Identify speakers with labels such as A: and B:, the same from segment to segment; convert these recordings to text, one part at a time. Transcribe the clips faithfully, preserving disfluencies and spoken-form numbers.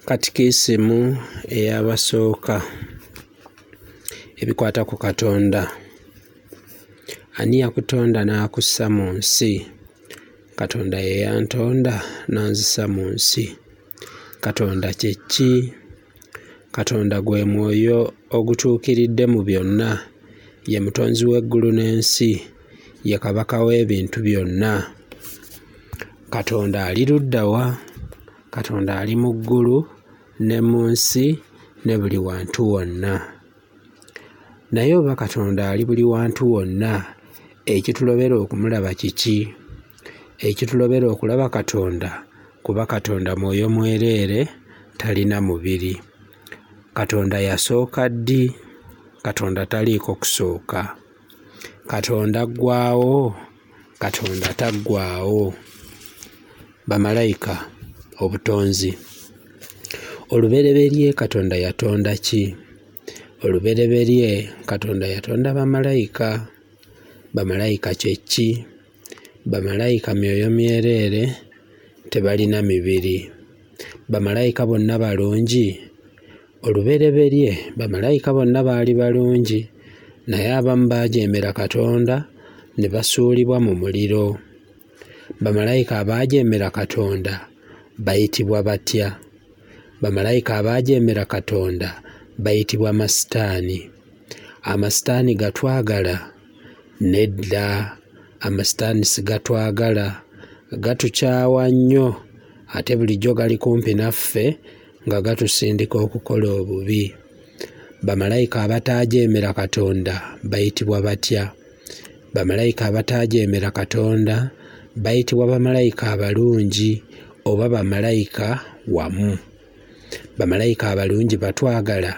A: Katikisimu ey'abasooka ebikwata ku Katonda. Ani yakutonda n'akussa mu nsi? Katonda ye yantonda n'anzisa mu nsi. Katonda kye ki? Katonda gwe mwoyo ogutuukiridde mu byonna, ye mutonzi w'eggulu n'ensi, ye kabaka w'ebintu byonna. Katonda ali ludda wa? Katonda ali mu ggulu ne mu nsi ne buli wantu wonna. Naye oba Katonda ali buli wantu wonna, ekitulobera okumulaba kiki? Ekitulobera okulaba Katonda kuba Katonda mwoyo mwereere, talina mubiri. Katonda yasooka ddi? Katonda taliiko kusooka. Katonda aggwaawo? Katonda taggwaawo. Bamalayika, obutonzi. Olubereberye Katonda yatonda ki? Olubereberye Katonda yatonda bamalayika. Bamalayika kye ki? Bamalayika myoyo myereere, tebalina mibiri. Bamalayika bonna balungi? Olubereberye bamalayika bonna baali balungi, naye abamu baajeemera Katonda ne basuulibwa mu muliro. Bamalayika abaajeemera Katonda bayitibwa batya? Bamalayika abaajeemera Katonda bayitibwa masitaani. Amasitaani gatwagala? Nedda, amasitaani sigatwagala, gatukyawa nnyo ate bulijjo gali kumpi naffe nga gatusindika okukola obubi. Bamalayika abataajeemera Katonda bayitibwa batya? Bamalayika abataajeemera Katonda bayitibwa bamalayika abalungi oba bamalayika wamu. Bamalayika abalungi batwagala?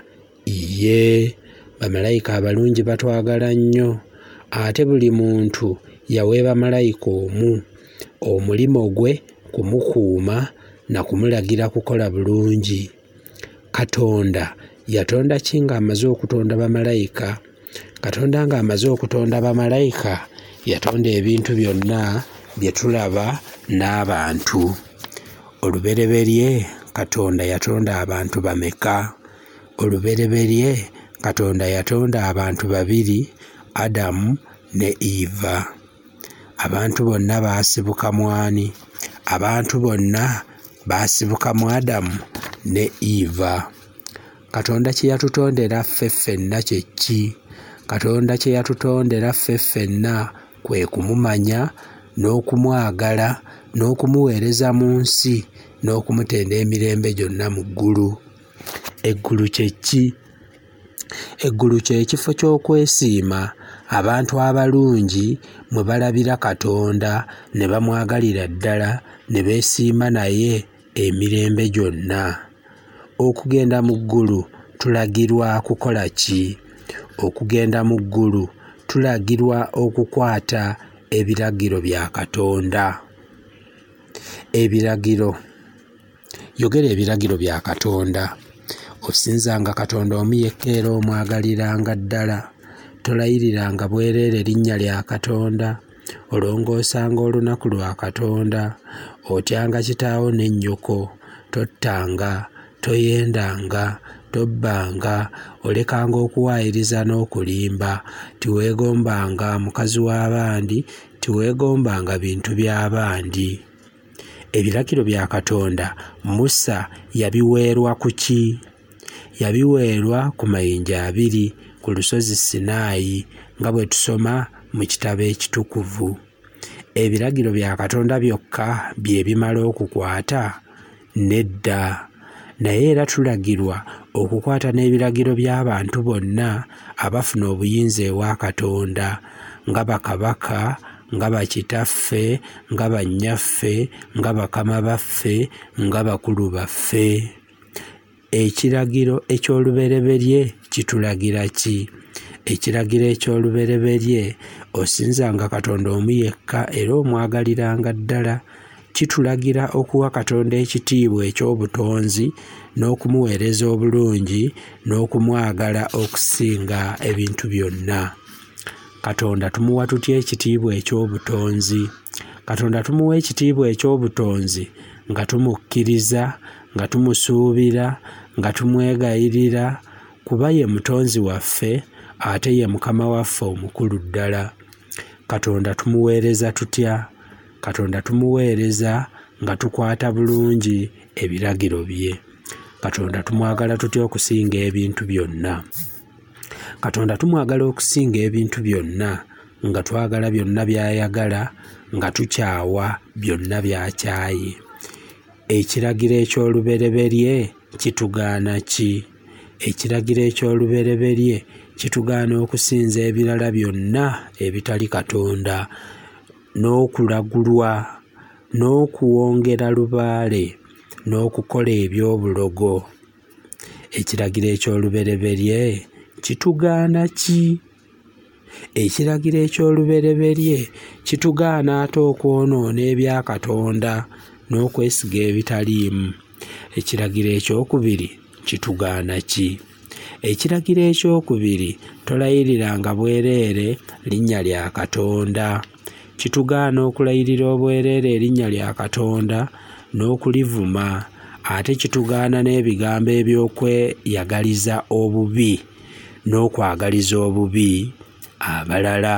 A: Iye, bamalayika abalungi batwagala nnyo, ate buli muntu yaweebwa malayika omu, omulimo gwe kumukuuma na kumulagira kukola bulungi. Katonda yatonda ki ng'amaze okutonda bamalayika? Katonda ng'amaze okutonda bamalayika yatonda ebintu byonna bye tulaba n'abantu. Olubereberye Katonda yatonda abantu bameka? Olubereberye Katonda yatonda abantu babiri, Adamu ne Eva. Abantu bonna baasibuka mu ani? Abantu bonna baasibuka mu Adamu ne Eva. Katonda kye yatutondera ffe ffenna kye ki? Katonda kye yatutondera ffe ffenna kwe kumumanya n'okumwagala n'okumuweereza mu nsi n'okumutenda emirembe gyonna mu ggulu. Eggulu kye ki? Eggulu kye kifo ky'okwesiima abantu abalungi mwe balabira Katonda ne bamwagalira ddala ne beesiima naye emirembe gyonna. Okugenda mu ggulu tulagirwa kukola ki? Okugenda mu ggulu tulagirwa okukwata ebiragiro bya Katonda. Ebiragiro. Yogera ebiragiro bya Katonda. Osinzanga Katonda omu yekka era omwagaliranga ddala. Tolayiriranga bwereere erinnya lya Katonda. Olongoosanga olunaku lwa Katonda. Otyanga kitaawo ne nnyoko. Tottanga, toyendanga, tobbanga, olekanga okuwaayiriza n'okulimba. Tiweegombanga mukazi w'abandi, tiweegombanga bintu by'abandi. Ebiragiro bya Katonda Musa yabiweerwa ku ki? Yabiweerwa ku mayinja abiri ku lusozi Sinaayi nga bwe tusoma mu kitabo ekitukuvu. Ebiragiro bya Katonda byokka bye bimala okukwata? Nedda. Naye era tulagirwa okukwata n'ebiragiro by'abantu bonna abafuna obuyinza ewa Katonda nga bakabaka, nga bakitaffe, nga bannyaffe, nga bakama baffe, nga bakulu baffe. Ekiragiro eky'olubereberye kitulagira ki? Ekiragiro eky'olubereberye osinzanga Katonda omu yekka era omwagaliranga ddala. Kitulagira okuwa Katonda ekitiibwa eky'obutonzi n'okumuweereza obulungi n'okumwagala okusinga ebintu byonna. Katonda tumuwa tutya ekitiibwa eky'obutonzi? Katonda tumuwa ekitiibwa eky'obutonzi nga tumukkiriza, nga tumusuubira, nga tumwegayirira kuba ye mutonzi waffe ate ye mukama waffe omukulu ddala. Katonda tumuweereza tutya? Katonda tumuweereza nga tukwata bulungi ebiragiro bye. Katonda tumwagala tutya okusinga ebintu byonna? Katonda tumwagala okusinga ebintu byonna nga twagala byonna by'ayagala, nga tukyawa byonna by'akyaye. Ekiragiro eky'olubereberye kitugaana ki? Ekiragiro eky'olubereberye kitugaana okusinza ebirala byonna ebitali Katonda, n'okulagulwa, n'okuwongera lubaale, n'okukola eby'obulogo. Ekiragiro eky'olubereberye kitugaana ki? Ekiragiro eky'olubereberye kitugaana ate okwonoona ebya Katonda n'okwesiga ebitaliimu. Ekiragiro ekyokubiri kitugaana ki? Ekiragiro ekyokubiri tolayiriranga bwereere linnya lya Katonda. Kitugaana okulayirira obwereere erinnya lya Katonda n'okulivuma, ate kitugaana n'ebigambo eby'okweyagaliza obubi n'okwagaliza obubi abalala.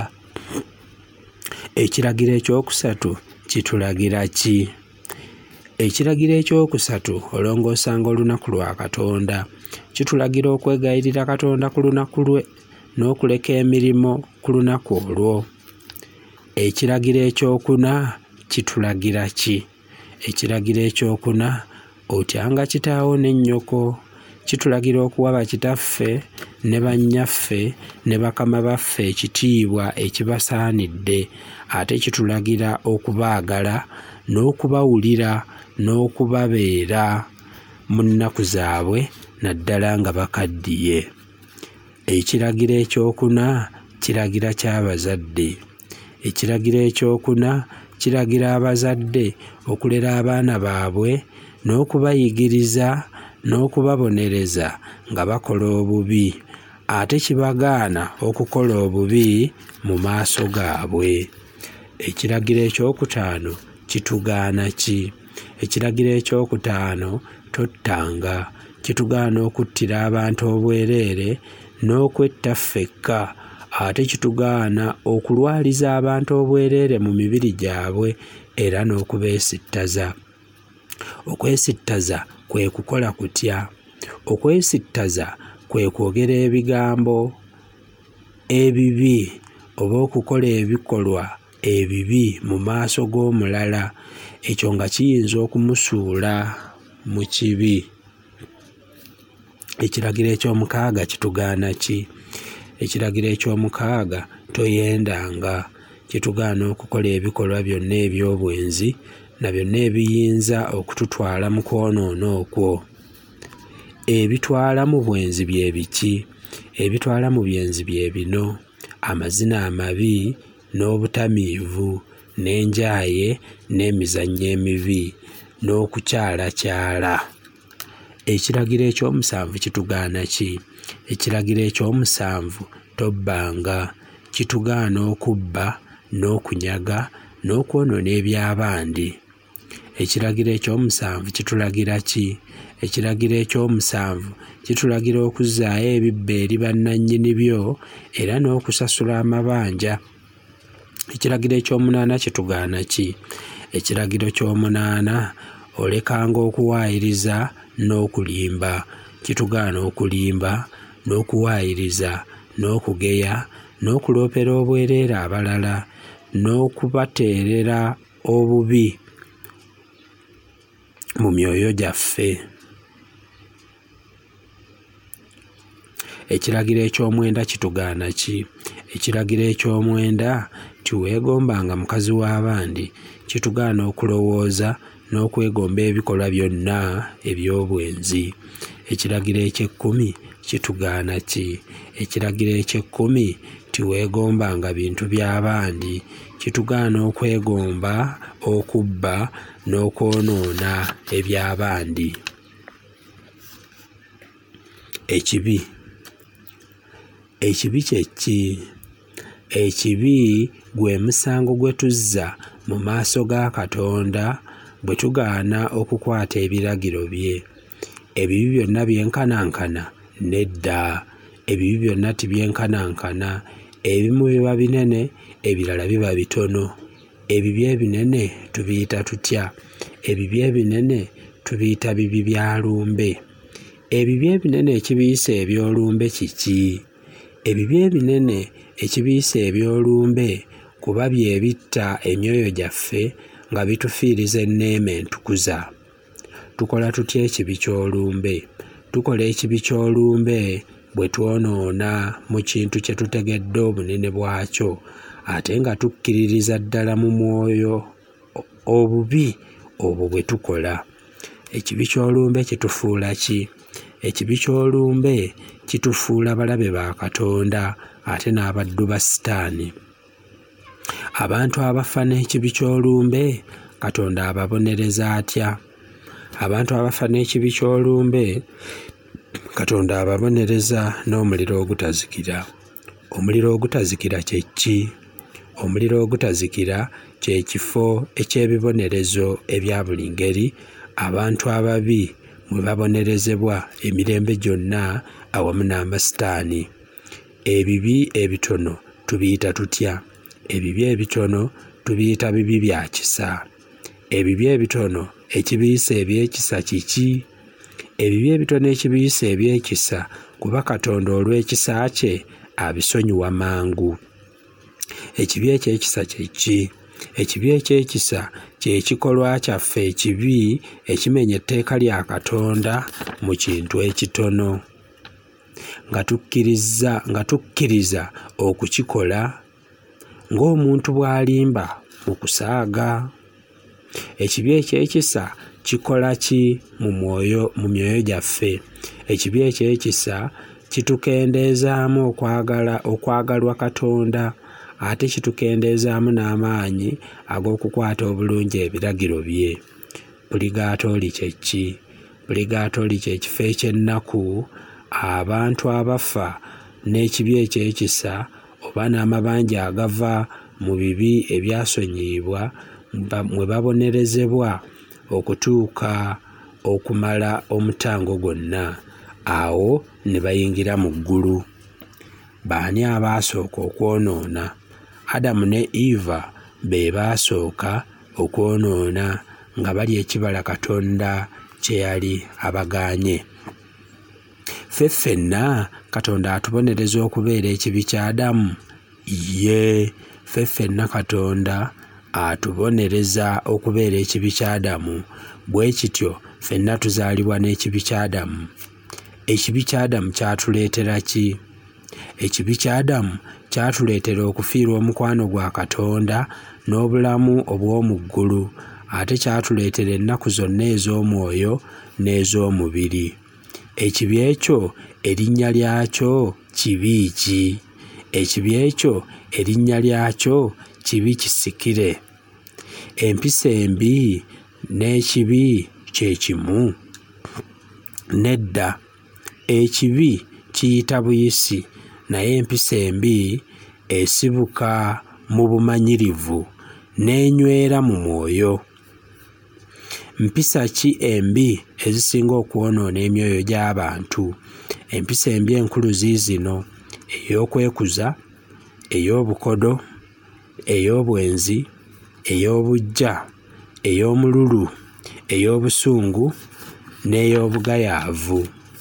A: Ekiragiro ekyokusatu kitulagira ki? Ekiragiro ekyokusatu olongoosanga olunaku lwa Katonda. Kitulagira okwegayirira Katonda ku lunaku lwe n'okuleka emirimo ku lunaku olwo. Ekiragiro ekyokuna kitulagira ki? Ekiragiro ekyokuna otyanga kitaawo ne nnyoko. Kitulagira okuwa bakitaffe ne bannyaffe ne bakama baffe ekitiibwa ekibasaanidde, ate kitulagira okubaagala n'okubawulira n'okubabeera mu nnaku zaabwe naddala nga bakaddiye. Ekiragiro ekyokuna kiragira ky'abazadde. Ekiragiro ekyokuna kiragira abazadde okulera abaana baabwe n'okubayigiriza n'okubabonereza nga bakola obubi, ate kibagaana okukola obubi mu maaso gaabwe. Ekiragiro ekyokutaano kitugaana ki? Ekiragiro ekyokutaano tottanga. Kitugaana okuttira abantu obwereere n'okwetta ffekka, ate kitugaana okulwaliza abantu obwereere mu mibiri gyabwe era n'okubeesittaza. Okwesittaza kwe kukola kutya? Okwesittaza kwe kwogera ebigambo ebibi oba okukola ebikolwa ebibi mu maaso g'omulala, ekyo nga kiyinza okumusuula mu kibi. Ekiragiro eky'omukaaga kitugaana ki? Ekiragiro eky'omukaaga toyendanga. Kitugaana okukola ebikolwa byonna eby'obwenzi na byonna ebiyinza okututwala mu kwonoona okwo. Ebitwala mu bwenzi bye biki? Ebitwala mu byenzi bye bino: amazina amabi n'obutamiivu, n'enjaaye n'emizannyo emibi, n'okukyalakyala. Ekiragiro eky'omusanvu kitugaana ki? Ekiragiro eky'omusanvu tobbanga. Kitugaana okubba n'okunyaga n'okwonoona eby'abandi. Ekiragiro eky'omusanvu kitulagira ki? Ekiragiro eky'omusanvu kitulagira okuzzaayo ebibba eri bannannyini byo era n'okusasula amabanja. Ekiragiro eky'omunaana kitugaana ki? Ekiragiro ky'omunaana olekanga okuwaayiriza n'okulimba. Kitugaana okulimba n'okuwaayiriza n'okugeya n'okuloopera obwereere abalala n'okubateerera obubi mu myoyo gyaffe. Ekiragiro eky'omwenda kitugaana ki? Ekiragiro eky'omwenda tiweegombanga mukazi w'abandi. Kitugaana okulowooza n'okwegomba ebikolwa byonna eby'obwenzi. Ekiragiro eky'ekkumi kitugaana ki? Ekiragiro eky'ekkumi tiweegombanga bintu by'abandi. Kitugaana okwegomba, okubba n'okwonoona eby'abandi. Ekibi. Ekibi kye ki? Ekibi gwe musango gwe tuzza mu maaso ga Katonda bwe tugaana okukwata ebiragiro bye. Ebibi byonna byenkanankana? Nedda. Ebibi byonna tibyenkanankana. Ebimu biba binene, ebirala biba bitono. Ebibi ebinene tubiyita tutya? Ebibi ebinene tubiyita bibi bya lumbe. Ebibi ebinene ekibiyisa ebyolumbe kiki? Ebibi ebinene ekibiyisa ebyolumbe kuba bye bitta emyoyo gyaffe nga bitufiiriza enneema entukuza. Tukola tutya ekibi ky'olumbe? Tukola ekibi ky'olumbe bwe twonoona mu kintu kye tutegedde obunene bwakyo ate nga tukkiririza ddala mu mwoyo obubi obwo bwe tukola. Ekibi ky'olumbe kitufuula ki? Ekibi ky'olumbe kitufuula balabe ba Katonda ate n'abaddu ba Sitaani. Abantu abafa n'ekibi ky'olumbe Katonda ababonereza atya? Abantu abafa n'ekibi ky'olumbe Katonda ababonereza n'omuliro ogutazikira. Omuliro ogutazikira kye ki? Omuliro ogutazikira kye kifo eky'ebibonerezo ebya buli ngeri abantu ababi mwe babonerezebwa emirembe gyonna awamu n'amasitaani. Ebibi ebitono tubiyita tutya? Ebibi ebitono tubiyita bibi bya kisa. Ebibi ebitono ekibiyisa ebyekisa kiki? Ebibi ebitono ekibiyisa ebyekisa kuba Katonda olw'ekisa kye abisonyiwa mangu. Ekibi ekyekisa kye ki? Ekibi ekyekisa kye kikolwa kyaffe ekibi ekimenya etteeka lya Katonda mu kintu ekitono nga tukkiriza nga tukkiriza okukikola ng'omuntu bw'alimba mu kusaaga. Ekibi ekyekisa kikola ki mu mwoyo mu myoyo gyaffe? Ekibi ekyekisa kitukendeezaamu okwagala okwagalwa Katonda ate kitukendeezaamu n'amaanyi ag'okukwata obulungi ebiragiro bye. Puligatooli kye ki? Puligatooli kye kifo eky'ennaku abantu abafa n'ekibi ekyekisa oba n'amabanja agava mu bibi ebyasonyiyibwa mwe babonerezebwa okutuuka okumala omutango gwonna, awo ne bayingira mu ggulu. Baani abaasooka okwonoona? Adamu ne Eva be baasooka okwonoona nga bali ekibala Katonda kye yali abagaanye. Ffe ffenna Katonda atubonereza okubeera ekibi kya Adamu? Ye, ffe ffenna Katonda atubonereza okubeera ekibi kya Adamu. Bwe kityo ffenna tuzaalibwa n'ekibi kya Adamu. Ekibi kya Adamu kyatuleetera ki? Ekibi kya Adamu kyatuleetera okufiirwa omukwano gwa Katonda n'obulamu obw'omu ggulu ate kyatuleetera ennaku zonna ez'omwoyo n'ez'omubiri. Ekibi ekyo erinnya lyakyo kibi ki? Ekibi ekyo erinnya lyakyo kibi kisikire. Empisa embi n'ekibi kye kimu? Nedda. Ekibi kiyita buyisi naye empisa embi esibuka mu bumanyirivu n'enywera mu mwoyo. Mpisa ki embi ezisinga okwonoona emyoyo gy'abantu? Empisa embi enkulu ziizino: ey'okwekuza, ey'obukodo, ey'obwenzi, ey'obuggya, ey'omululu, ey'obusungu n'ey'obugayaavu.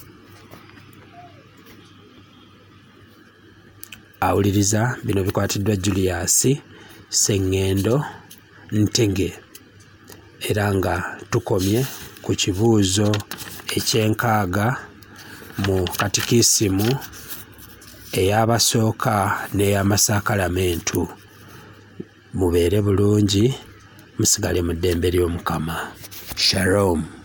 A: Awuliriza bino bikwatiddwa Julius Sseŋŋendo Ntege era nga tukomye ku kibuuzo eky'enkaaga mu katikisimu ey'abasooka n'ey'amasakalamentu. Mubeere bulungi, musigale mu ddembe ly'Omukama. Shalom.